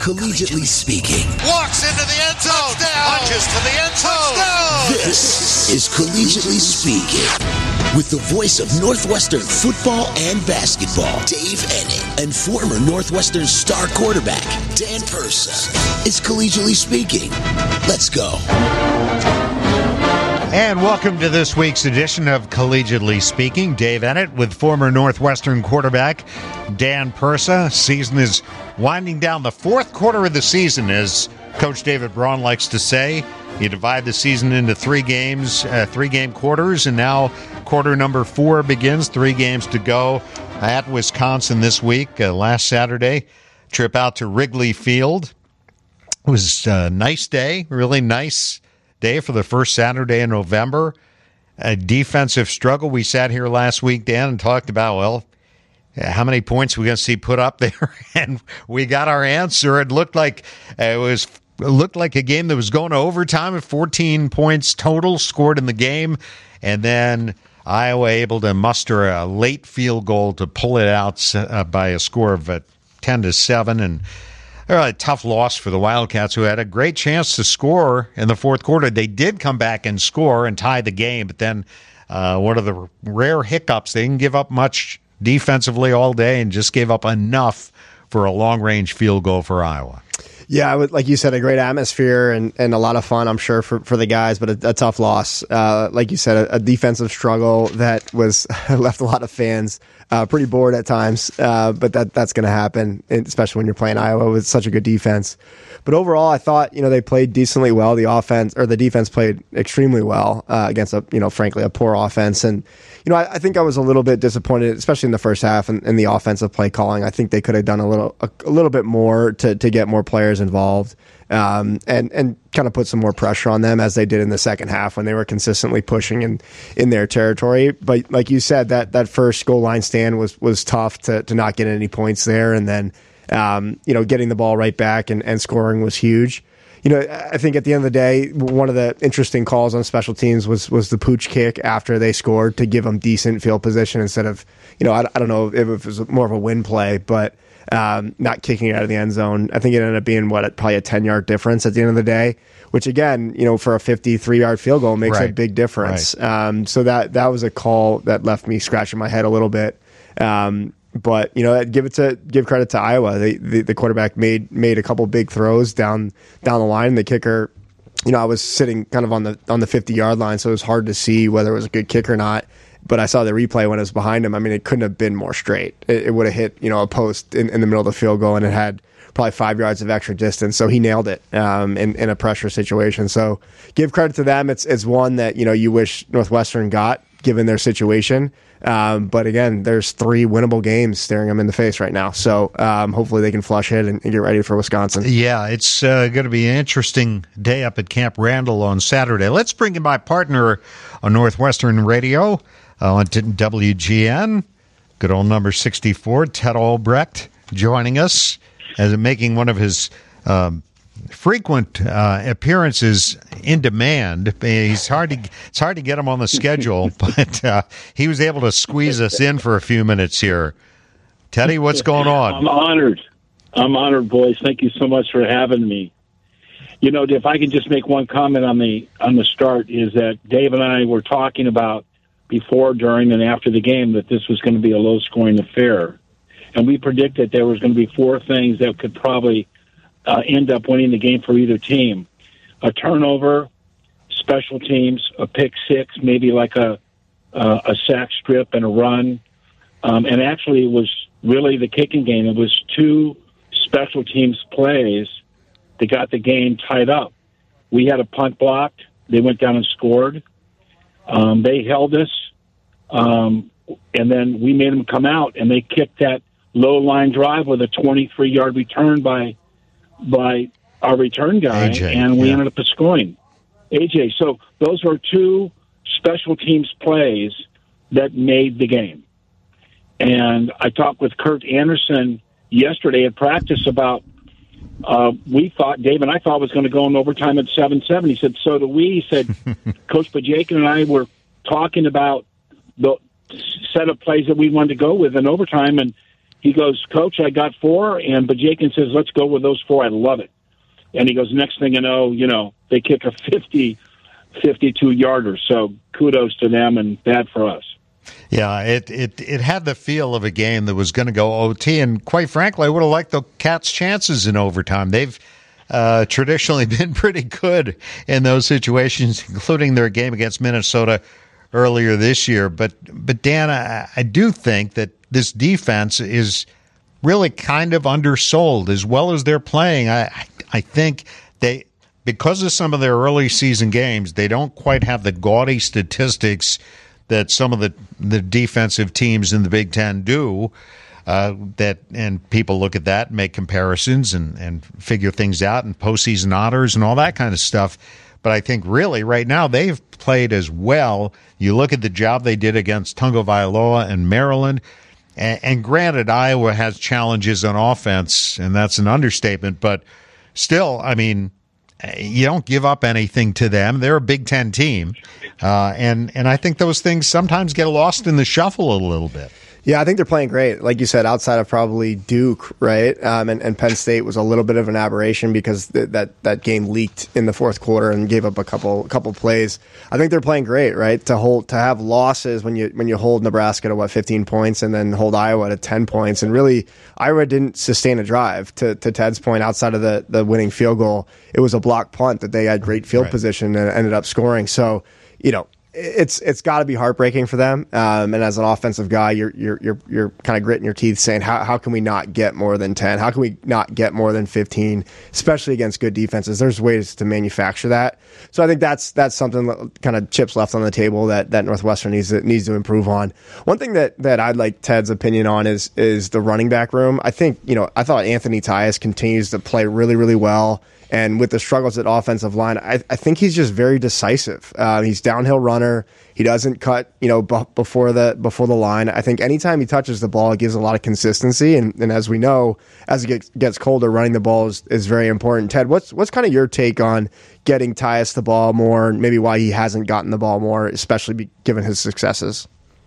Collegiately Speaking. Walks into the end zone. Touchdown. Punches to the end zone. Touchdown. This is Collegiately Speaking. With the voice of Northwestern football and basketball, Dave Ennett, and former Northwestern star quarterback, Dan Persa. It's Collegiately Speaking. Let's go. And welcome to this week's edition of Collegiately Speaking. Dave Ennett with former Northwestern quarterback Dan Persa. Season is winding down. The fourth quarter of the season, as Coach David Braun likes to say. You divide the season into three game quarters, and now quarter number 4 begins. 3 games to go at Wisconsin this week. Last Saturday, trip out to Wrigley Field. It was a nice day, really nice day for the first Saturday in November. A defensive struggle. We sat here last week, Dan, and talked about, well, how many points are we going to see put up there? And we got our answer. It looked like a game that was going to overtime at 14 points total scored in the game. And then Iowa able to muster a late field goal to pull it out by a score of 10-7. And a tough loss for the Wildcats, who had a great chance to score in the fourth quarter. They did come back and score and tie the game, but then one of the rare hiccups, they didn't give up much defensively all day and just gave up enough for a long-range field goal for Iowa. Yeah, like you said, a great atmosphere and a lot of fun, I'm sure, for the guys, but a tough loss. Like you said, a defensive struggle that was left a lot of fans pretty bored at times, but that's going to happen, especially when you're playing Iowa with such a good defense. But overall, I thought they played decently well. The defense played extremely well against frankly a poor offense. And I think I was a little bit disappointed, especially in the first half and the offensive play calling. I think they could have done a little bit more to get more players involved and kind of put some more pressure on them, as they did in the second half when they were consistently pushing in their territory. But like you said, that first goal line stand was tough to not get any points there, and then getting the ball right back and scoring was huge. I think at the end of the day, one of the interesting calls on special teams was the pooch kick after they scored to give them decent field position instead of, I don't know if it was more of a win play, but not kicking it out of the end zone. I think it ended up being probably a 10-yard difference at the end of the day, which again, for a 53-yard field goal makes a big difference. Right. So that was a call that left me scratching my head a little bit. But give credit to Iowa. The quarterback made a couple big throws down the line. The kicker, I was sitting kind of on the 50-yard line, so it was hard to see whether it was a good kick or not. But I saw the replay when it was behind him. I mean, it couldn't have been more straight. It would have hit a post in the middle of the field goal, and it had probably 5 yards of extra distance. So he nailed it in a pressure situation. So give credit to them. It's one that you wish Northwestern got given their situation. But again, there's 3 winnable games staring them in the face right now. So hopefully they can flush it and get ready for Wisconsin. Yeah, it's going to be an interesting day up at Camp Randall on Saturday. Let's bring in my partner on Northwestern Radio on WGN, good old number 64, Ted Albrecht, joining us as making one of his frequent appearances in demand. It's hard to get him on the schedule, but he was able to squeeze us in for a few minutes here. Teddy, what's going on? I'm honored, boys. Thank you so much for having me. If I can just make one comment on the start, is that Dave and I were talking about before, during, and after the game that this was going to be a low-scoring affair, and we predicted there was going to be 4 things that could probably end up winning the game for either team: a turnover, special teams, a pick six, maybe like a sack strip and a run. And actually, it was really the kicking game. It was 2 special teams plays that got the game tied up. We had a punt blocked. They went down and scored. They held us, and then we made them come out, and they kicked that low-line drive with a 23-yard return by our return guy, AJ, and we ended up scoring. AJ. So those were 2 special teams plays that made the game. And I talked with Kurt Anderson yesterday at practice about Dave and I thought was going to go in overtime at 7-7. He said, so do we. He said, Coach Bajakin and I were talking about the set of plays that we wanted to go with in overtime, and He goes, Coach, I got 4, and Bajakin says, let's go with those 4. I love it. And he goes, next thing you know, they kick a 52-yarder. So kudos to them, and bad for us. Yeah, it had the feel of a game that was going to go OT, and quite frankly, I would have liked the Cats' chances in overtime. They've traditionally been pretty good in those situations, including their game against Minnesota earlier this year. But Dan, I do think that this defense is really kind of undersold as well as they're playing. I think because of some of their early season games, they don't quite have the gaudy statistics that some of the defensive teams in the Big Ten do. And people look at that and make comparisons and figure things out and postseason honors and all that kind of stuff. But I think really right now they've played as well. You look at the job they did against Tagovailoa and Maryland. And granted, Iowa has challenges on offense, and that's an understatement. But still, I mean, you don't give up anything to them. They're a Big Ten team. And I think those things sometimes get lost in the shuffle a little bit. Yeah, I think they're playing great. Like you said, outside of probably Duke, right? And Penn State was a little bit of an aberration because that game leaked in the fourth quarter and gave up a couple plays. I think they're playing great, right? To have losses when you hold Nebraska to 15 points and then hold Iowa to 10 points, and really Iowa didn't sustain a drive. To Ted's point, outside of the winning field goal, it was a block punt that they had great field position and ended up scoring. So, it's got to be heartbreaking for them. And as an offensive guy, you're kind of gritting your teeth, saying, how can we not get more than 10? How can we not get more than 15? Especially against good defenses. There's ways to manufacture that. So I think that's something that kind of chips left on the table that Northwestern needs to improve on. One thing that I'd like Ted's opinion on is the running back room. I think I thought Anthony Tyus continues to play really, really well. And with the struggles at offensive line, I think he's just very decisive. He's downhill runner. He doesn't cut, before the line. I think anytime he touches the ball, it gives a lot of consistency. And as we know, as it gets colder, running the ball is very important. Ted, what's kind of your take on getting Tyus the ball more, and maybe why he hasn't gotten the ball more, especially given his successes?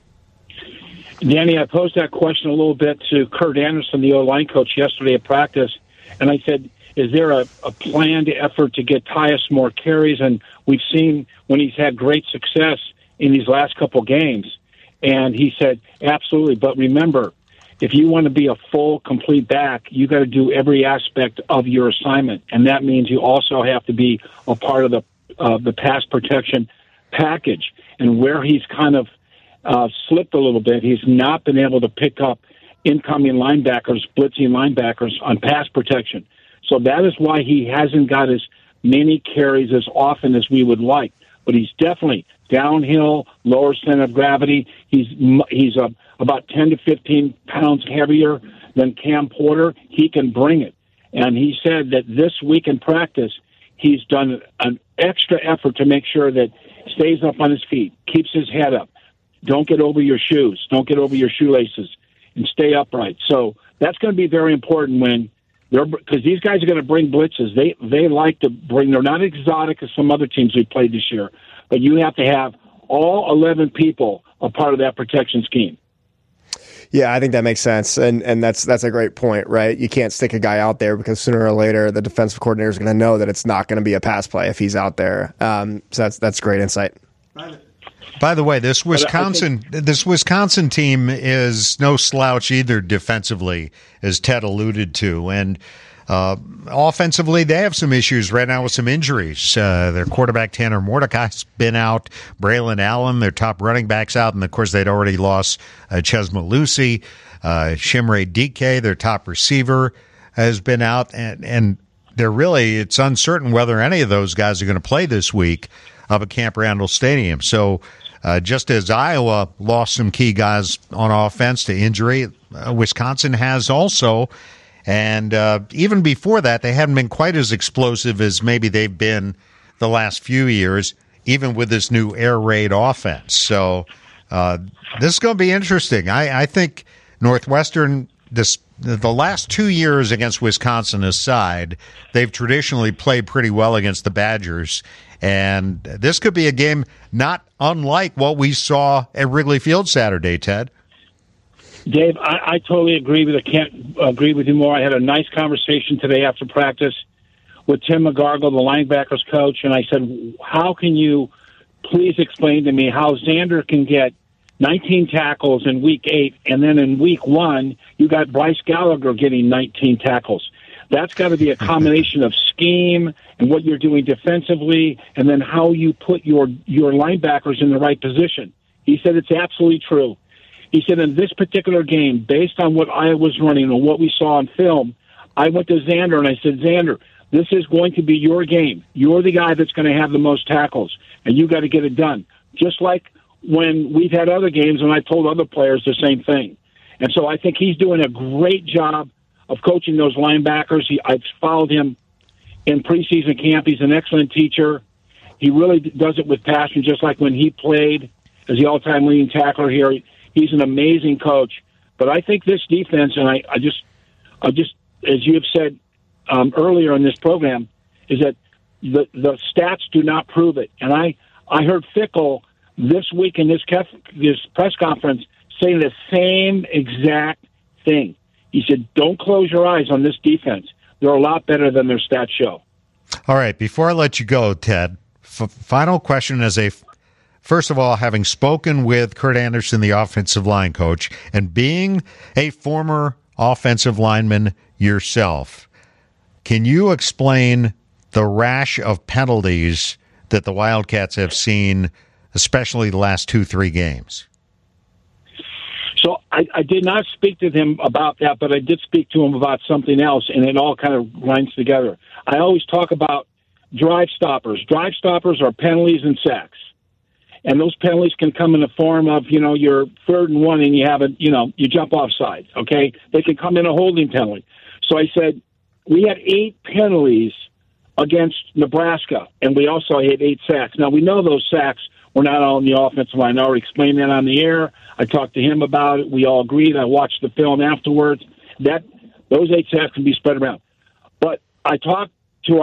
Danny, I posed that question a little bit to Kurt Anderson, the O-line coach, yesterday at practice, and I said, is there a planned effort to get Tyus more carries? And we've seen when he's had great success in these last couple games. And he said, absolutely. But remember, if you want to be a full, complete back, you got to do every aspect of your assignment. And that means you also have to be a part of the pass protection package. And where he's kind of slipped a little bit, he's not been able to pick up incoming linebackers, blitzing linebackers on pass protection. So that is why he hasn't got as many carries as often as we would like. But he's definitely downhill, lower center of gravity. He's about 10 to 15 pounds heavier than Cam Porter. He can bring it. And he said that this week in practice, he's done an extra effort to make sure that he stays up on his feet, keeps his head up. Don't get over your shoes. Don't get over your shoelaces, and stay upright. So that's going to be very important because these guys are going to bring blitzes. They like to bring. They're not exotic as some other teams we played this year, but you have to have all 11 people a part of that protection scheme. Yeah, I think that makes sense, and that's a great point, right? You can't stick a guy out there because sooner or later the defensive coordinator is going to know that it's not going to be a pass play if he's out there. So that's great insight. By the way, this Wisconsin team is no slouch either defensively, as Ted alluded to. And offensively, they have some issues right now with some injuries. Their quarterback, Tanner Mordecai's been out. Braylon Allen, their top running back's out. And, of course, they'd already lost Chesma Lucy. Shimre Dike, their top receiver, has been out. And it's uncertain whether any of those guys are going to play this week up at Camp Randall Stadium. So just as Iowa lost some key guys on offense to injury, Wisconsin has also. And even before that, they haven't been quite as explosive as maybe they've been the last few years, even with this new air raid offense. So this is going to be interesting. I think Northwestern, the last 2 years against Wisconsin aside, they've traditionally played pretty well against the Badgers. And this could be a game not unlike what we saw at Wrigley Field Saturday, Ted. Dave, I totally agree with you. I can't agree with you more. I had a nice conversation today after practice with Tim McGargle, the linebackers coach, and I said, how can you please explain to me how Xander can get 19 tackles in week 8, and then in week 1, you got Bryce Gallagher getting 19 tackles. That's got to be a combination of scheme and what you're doing defensively, and then how you put your linebackers in the right position. He said it's absolutely true. He said in this particular game, based on what I was running and what we saw on film, I went to Xander and I said, Xander, this is going to be your game. You're the guy that's going to have the most tackles, and you got to get it done. Just like when we've had other games and I told other players the same thing. And so I think he's doing a great job of coaching those linebackers. I've followed him in preseason camp. He's an excellent teacher. He really does it with passion, just like when he played as the all-time leading tackler here. He's an amazing coach. But I think this defense, and I just, as you have said earlier in this program, is that the stats do not prove it. And I heard Fickell this week in this press conference say the same exact thing. He said, don't close your eyes on this defense. They're a lot better than their stats show. All right, before I let you go, Ted, final question first of all, having spoken with Kurt Anderson, the offensive line coach, and being a former offensive lineman yourself, can you explain the rash of penalties that the Wildcats have seen, especially the last 2-3 games? So I did not speak to him about that, but I did speak to him about something else, and it all kind of runs together. I always talk about drive stoppers. Drive stoppers are penalties and sacks. And those penalties can come in the form of, you're 3rd and 1 and you have you jump offside, okay? They can come in a holding penalty. So I said, we had 8 penalties against Nebraska, and we also had 8 sacks. Now, we know those sacks were not all on the offensive line. I already explained that on the air. I talked to him about it. We all agreed. I watched the film afterwards. Those 8 sacks can be spread around. But I talked to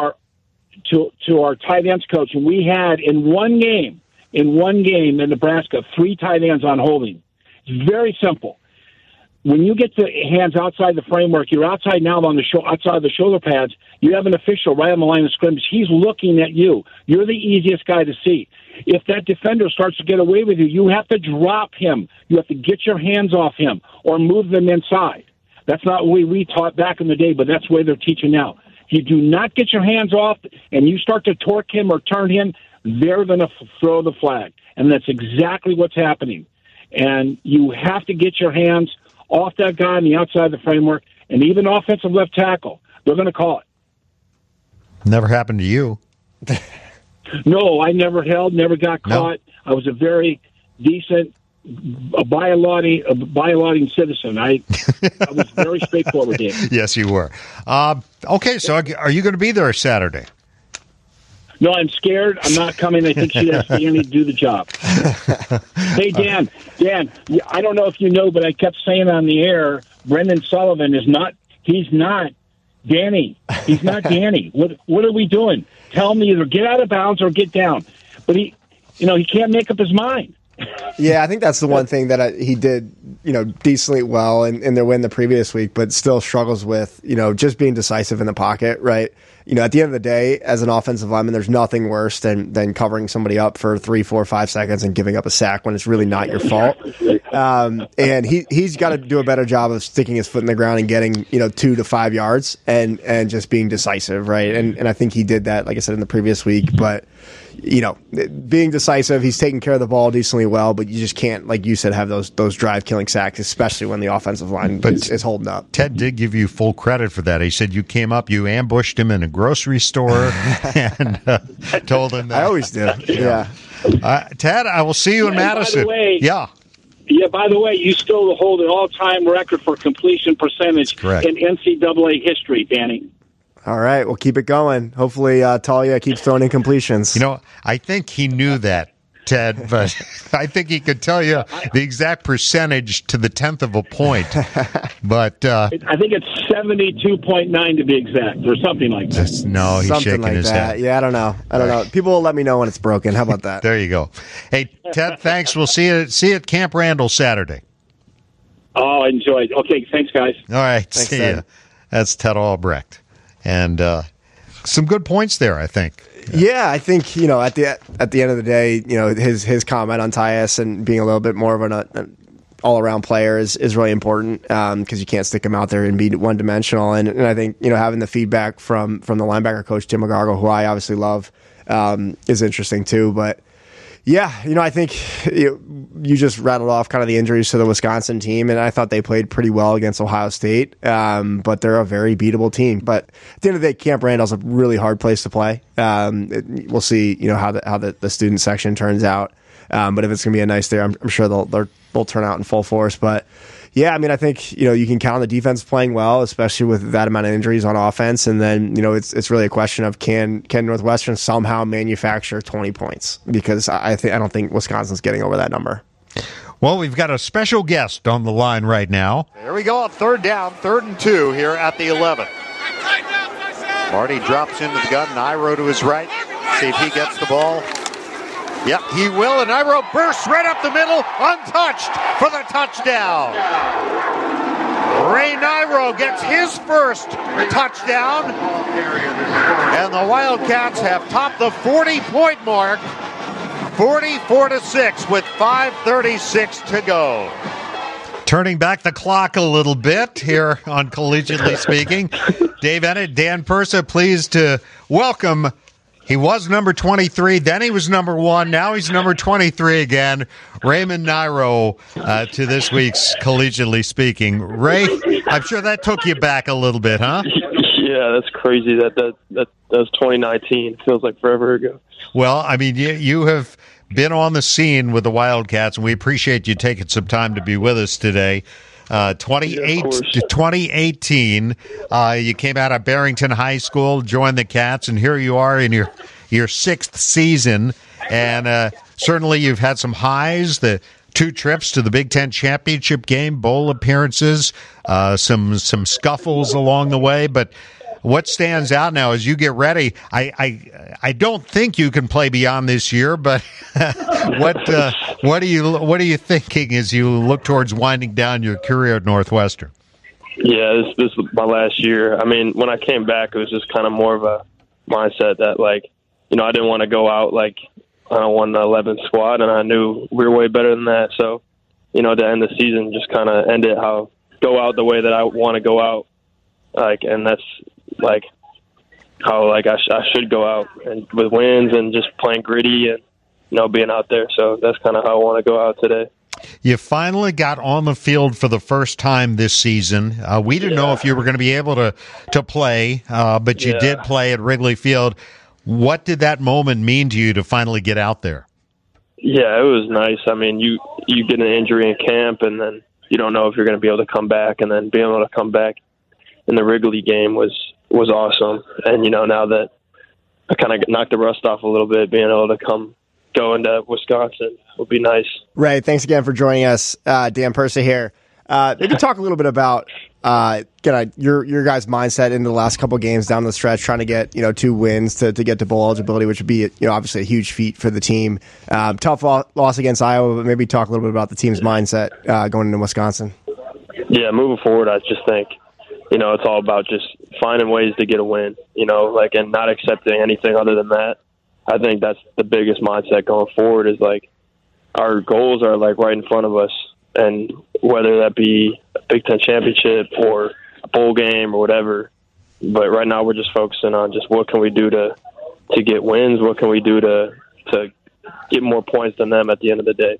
our tight ends coach, and we had in one game in Nebraska 3 tight ends on holding. It's very simple. When you get the hands outside the framework, you're outside now on outside the shoulder pads. You have an official right on the line of scrimmage. He's looking at you. You're the easiest guy to see. If that defender starts to get away with you, you have to drop him. You have to get your hands off him or move them inside. That's not the way we taught back in the day, but that's the way they're teaching now. If you do not get your hands off and you start to torque him or turn him, they're going to throw the flag. And that's exactly what's happening. And you have to get your hands off that guy on the outside of the framework, and even offensive left tackle. They're going to call it. Never happened to you. No, I never got caught. No. I was a very decent, violating citizen. I was very straightforward, Dave. Yes, you were. Okay, so are you going to be there Saturday? No, I'm scared. I'm not coming. I think she has Danny to do the job. Hey, Dan, I don't know if you know, but I kept saying on the air, Brendan Sullivan he's not Danny. He's not Danny. What are we doing? Tell me either get out of bounds or get down. But he can't make up his mind. Yeah, I think that's the one thing that he did, decently well in their win the previous week, but still struggles with, just being decisive in the pocket, right? At the end of the day, as an offensive lineman, there's nothing worse than covering somebody up for 3, 4, 5 seconds and giving up a sack when it's really not your fault. And he's got to do a better job of sticking his foot in the ground and getting, 2 to 5 yards and just being decisive, right? And I think he did that, like I said, in the previous week, but being decisive, he's taking care of the ball decently well, but you just can't, like you said, have those drive-killing sacks, especially when the offensive line is holding up. Ted did give you full credit for that. He said you came up, you ambushed him in a grocery store and told him that. I always do. Yeah. Ted, I will see you in Madison. By the way, by the way, you still hold an all-time record for completion percentage in NCAA history, Danny. All right, we'll keep it going. Hopefully, Talia keeps throwing incompletions. I think he knew that, Ted, but I think he could tell you the exact percentage to the 10th of a point. But I think it's 72.9 to be exact, or something like that. No, he's something shaking like his that. head. Yeah, I don't know. People will let me know when it's broken. How about that? There you go. Hey, Ted, thanks. We'll see you at Camp Randall Saturday. Oh, enjoyed. Okay, thanks, guys. All right, Thanks, see Ted. ya. That's Ted Albrecht. And some good points there, I think. Yeah, I think at the end of the day, his comment on Tyus and being a little bit more of an all-around player is really important because you can't stick him out there and be one-dimensional. And I think having the feedback from the linebacker coach Tim McGargle, who I obviously love, is interesting too. But yeah, I think you just rattled off kind of the injuries to the Wisconsin team, and I thought they played pretty well against Ohio State. But they're a very beatable team. But at the end of the day, Camp Randall's a really hard place to play. We'll see, how the student section turns out. But if it's going to be a nice day, I'm sure they'll turn out in full force. But yeah, I mean, I think you can count on the defense playing well, especially with that amount of injuries on offense. And then it's really a question of can Northwestern somehow manufacture 20 points? Because I don't think Wisconsin's getting over that number. Well, we've got a special guest on the line right now. Here we go on third down, 3rd and 2 here at the 11. Marty drops into the gun, Nairo to his right. See if he gets the ball. Yep, he will, and Nairo bursts right up the middle, untouched for the touchdown. Ray Nairo gets his first touchdown, and the Wildcats have topped the 40-point mark, 44-6 with 5:36 to go. Turning back the clock a little bit here on Collegiately Speaking, Dave Ennett, Dan Persa, pleased to welcome. He was number 23, then he was number 1, now he's number 23 again. Raymond Nairo to this week's Collegiately Speaking. Ray, I'm sure that took you back a little bit, huh? Yeah, that's crazy. That was 2019. Feels like forever ago. Well, I mean, you have been on the scene with the Wildcats, and we appreciate you taking some time to be with us today. 2018, you came out of Barrington High School, joined the Cats, and here you are in your 6th season. And certainly you've had some highs, the 2 trips to the Big Ten Championship game, bowl appearances, some scuffles along the way. But what stands out now as you get ready? I don't think you can play beyond this year, but what are you thinking as you look towards winding down your career at Northwestern? Yeah, this is my last year. I mean, when I came back, it was just kind of more of a mindset that I didn't want to go out on a 1-11 squad, and I knew we were way better than that. So, to end the season, just kind of go out the way that I want to go out, and that's how I should go out and with wins and just playing gritty and being out there. So that's kind of how I want to go out today. You finally got on the field for the first time this season. We didn't know if you were going to be able to play, but you did play at Wrigley Field. What did that moment mean to you to finally get out there? Yeah, it was nice. I mean, you get an injury in camp, and then you don't know if you're going to be able to come back, and then being able to come back in the Wrigley game was awesome. And, now that I kind of knocked the rust off a little bit, being able to go into Wisconsin would be nice. Ray, thanks again for joining us. Dan Persa here. Maybe talk a little bit about your guys' mindset in the last couple of games down the stretch, trying to get 2 wins to get to bowl eligibility, which would be obviously a huge feat for the team. Tough loss against Iowa, but maybe talk a little bit about the team's mindset going into Wisconsin. Yeah, moving forward, I just think it's all about just finding ways to get a win, and not accepting anything other than that. I think that's the biggest mindset going forward is our goals are right in front of us, and whether that be a Big Ten championship or a bowl game or whatever. But right now we're just focusing on just what can we do to get wins, what can we do to get more points than them at the end of the day.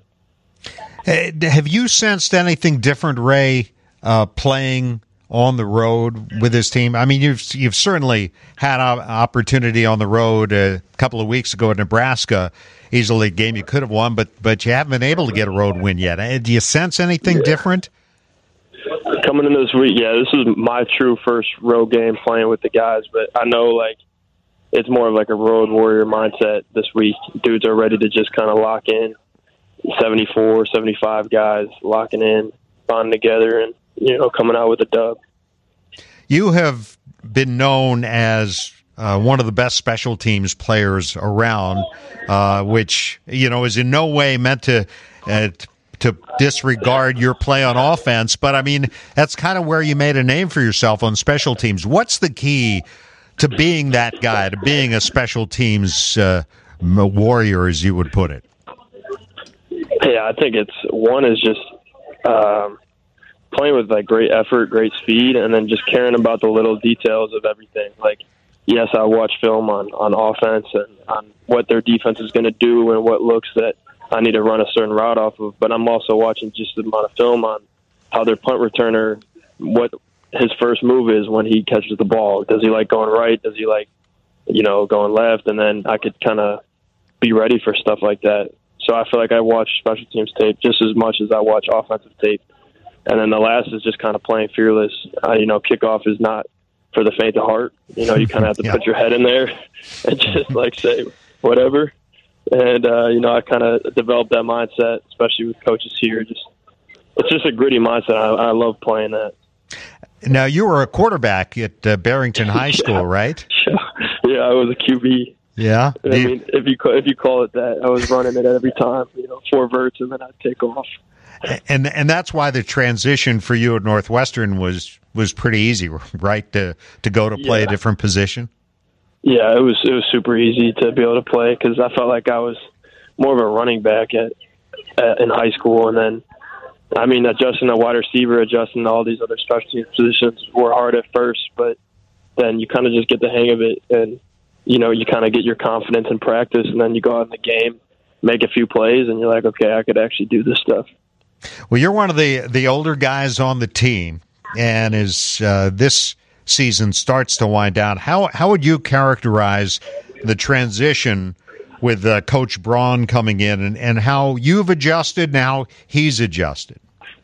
Have you sensed anything different, Ray, playing on the road with this team? I mean, you've certainly had an opportunity on the road a couple of weeks ago at Nebraska, easily a game you could have won, but you haven't been able to get a road win yet. Do you sense anything different? Coming into this week, this is my true first road game playing with the guys, but I know it's more of a road warrior mindset this week. Dudes are ready to just kind of lock in. 74, 75 guys locking in, bonding together, and coming out with a dub. You have been known as one of the best special teams players around, which is in no way meant to to disregard your play on offense, but I mean, that's kind of where you made a name for yourself on special teams. What's the key to being that guy, to being a special teams warrior, as you would put it? Yeah, I think one is just playing with like great effort, great speed, and then just caring about the little details of everything. Like, yes, I watch film on offense and on what their defense is going to do and what looks that I need to run a certain route off of, but I'm also watching just the amount of film on how their punt returner, what his first move is when he catches the ball. Does he like going right? Does he like, going left? And then I could kind of be ready for stuff like that. So I feel like I watch special teams tape just as much as I watch offensive tape. And then the last is just kind of playing fearless. Kickoff is not for the faint of heart. You kind of have to put your head in there and just like say whatever. And, I kind of developed that mindset, especially with coaches here. It's just a gritty mindset. I love playing that. Now, you were a quarterback at Barrington High School, right? Yeah, I was a QB. Yeah. I mean, if you call it that, I was running it every time, 4 verts, and then I'd take off. And that's why the transition for you at Northwestern was pretty easy, right? To go to play a different position. Yeah, it was super easy to be able to play because I felt like I was more of a running back in high school, and then adjusting to wide receiver, adjusting to all these other special team positions were hard at first, but then you kind of just get the hang of it, and you kind of get your confidence in practice, and then you go out in the game, make a few plays, and you're like, okay, I could actually do this stuff. Well, you're one of the older guys on the team, and as this season starts to wind down, how would you characterize the transition with Coach Braun coming in and how you've adjusted and how he's adjusted?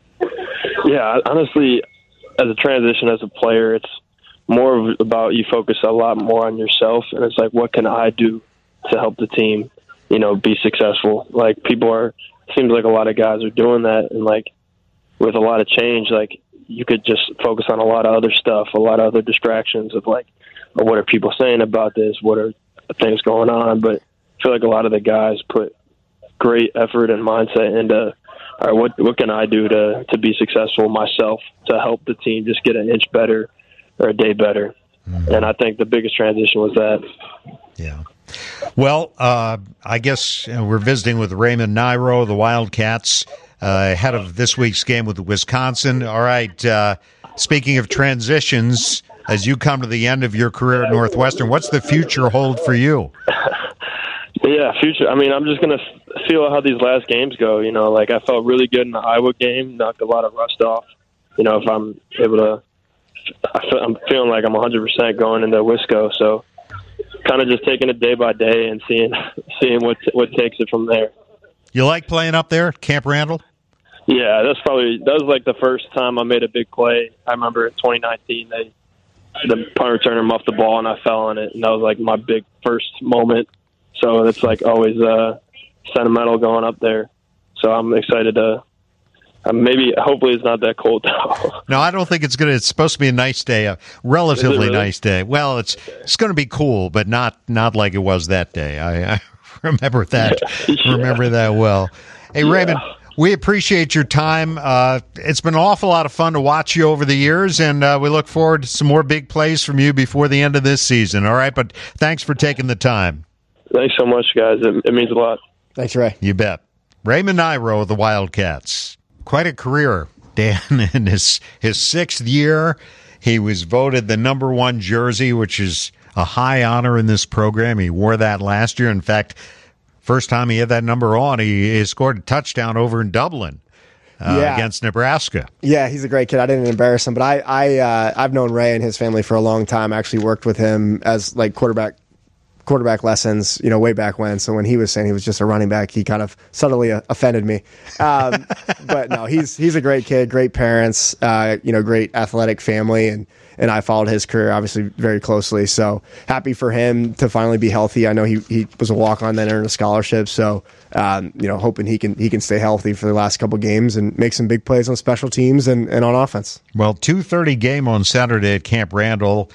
Yeah, honestly, as a transition as a player, it's more about you focus a lot more on yourself, and it's like, what can I do to help the team, be successful? Like, seems like a lot of guys are doing that, and like with a lot of change, like you could just focus on a lot of other stuff, a lot of other distractions of like, what are people saying about this? What are things going on? But I feel like a lot of the guys put great effort and mindset into, all right, what can I do to be successful myself, to help the team just get an inch better or a day better? Mm-hmm. And I think the biggest transition was that. Yeah. Well, I guess we're visiting with Raymond Nairo, the Wildcats, ahead of this week's game with Wisconsin. All right, speaking of transitions, as you come to the end of your career at Northwestern, what's the future hold for you? Yeah, future. I'm just going to feel how these last games go. Like I felt really good in the Iowa game, knocked a lot of rust off. If I'm able to, I'm feeling like I'm 100% going into Wisco, so kind of just taking it day by day and seeing what takes it from there. You like playing up there, Camp Randall? Yeah, that was like the first time I made a big play. I remember in 2019, the punt returner muffed the ball and I fell on it, and that was like my big first moment. So it's like always sentimental going up there. So I'm excited to. Hopefully it's not that cold though. No, I don't think it's going to. It's supposed to be a nice day, a relatively really? Nice day. Well, it's going to be cool, but not like it was that day. I remember that. Yeah. Remember that well. Hey, Raymond, we appreciate your time. It's been an awful lot of fun to watch you over the years, and we look forward to some more big plays from you before the end of this season. All right, but thanks for taking the time. Thanks so much, guys. It means a lot. Thanks, Ray. You bet. Raymond Nairo of the Wildcats. Quite a career, Dan. In his 6th year, he was voted the number 1 jersey, which is a high honor in this program. He wore that last year. In fact, first time he had that number on, he scored a touchdown over in Dublin against Nebraska. Yeah, he's a great kid. I didn't embarrass him, but I've known Ray and his family for a long time. I actually worked with him as like quarterback lessons, way back when. So when he was saying he was just a running back, he kind of subtly offended me. But no, he's a great kid, great parents, great athletic family, and I followed his career obviously very closely. So happy for him to finally be healthy. I know he was a walk-on, then earned a scholarship. So hoping he can stay healthy for the last couple games and make some big plays on special teams and on offense. Well, 2:30 game on Saturday at Camp Randall.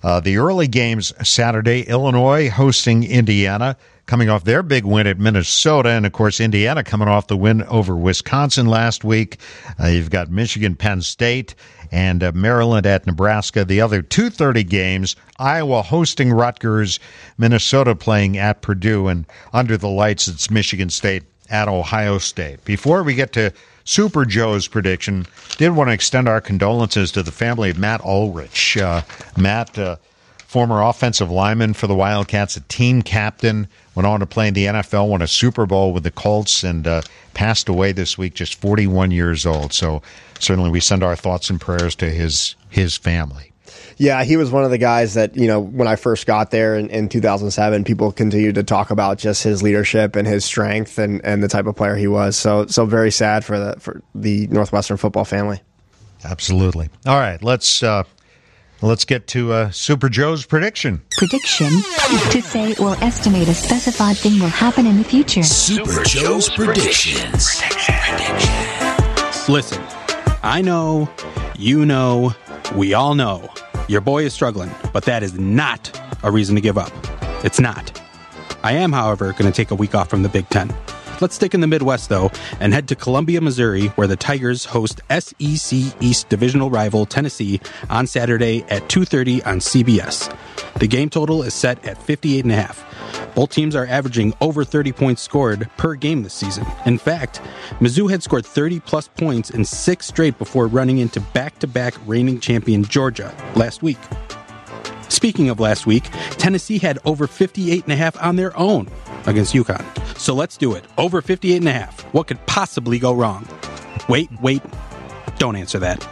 The early games Saturday, Illinois hosting Indiana, coming off their big win at Minnesota, and of course Indiana coming off the win over Wisconsin last week. You've got Michigan, Penn State, and Maryland at Nebraska. The other 2:30 games, Iowa hosting Rutgers, Minnesota playing at Purdue, and under the lights it's Michigan State at Ohio State. Before we get to Super Joe's prediction, did want to extend our condolences to the family of Matt Ulrich. Matt, former offensive lineman for the Wildcats, a team captain, went on to play in the NFL, won a Super Bowl with the Colts, and passed away this week, just 41 years old. So certainly we send our thoughts and prayers to his family. Yeah, he was one of the guys that, when I first got there in 2007, people continued to talk about just his leadership and his strength and the type of player he was. So very sad for the Northwestern football family. Absolutely. All right, let's get to Super Joe's prediction. Prediction. To say or estimate a specified thing will happen in the future. Super Joe's predictions. Listen, I know, you know, we all know. Your boy is struggling, but that is not a reason to give up. It's not. I am, however, going to take a week off from the Big Ten. Let's stick in the Midwest, though, and head to Columbia, Missouri, where the Tigers host SEC East divisional rival Tennessee on Saturday at 2:30 on CBS. The game total is set at 58.5. Both teams are averaging over 30 points scored per game this season. In fact, Mizzou had scored 30-plus points in 6 straight before running into back-to-back reigning champion Georgia last week. Speaking of last week, Tennessee had over 58.5 on their own against UConn. So let's do it. Over 58.5. What could possibly go wrong? Wait. Don't answer that.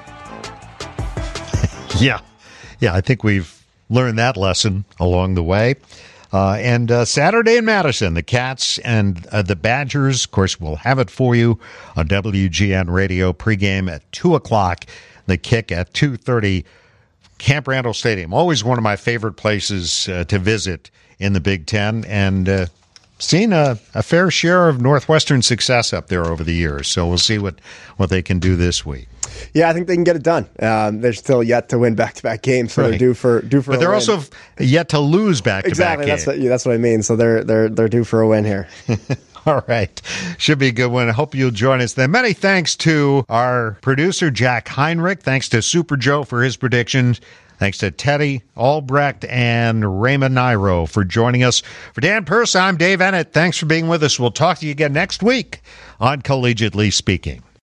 Yeah, I think we've learned that lesson along the way. And Saturday in Madison, the Cats and the Badgers, of course, we'll have it for you on WGN Radio pregame at 2 o'clock. The kick at 2:30, Camp Randall Stadium. Always one of my favorite places to visit in the Big Ten, and seen a fair share of Northwestern success up there over the years. So we'll see what they can do this week. Yeah, I think they can get it done. They're still yet to win back-to-back games, so right. they're due for. But they're also yet to lose back-to-back games. Exactly, that's what I mean. So they're due for a win here. All right. Should be a good one. I hope you'll join us then. Many thanks to our producer, Jack Heinrich. Thanks to Super Joe for his predictions. Thanks to Teddy Albrecht and Raymond Nairo for joining us. For Dan Purse, I'm Dave Ennett. Thanks for being with us. We'll talk to you again next week on Collegiately Speaking.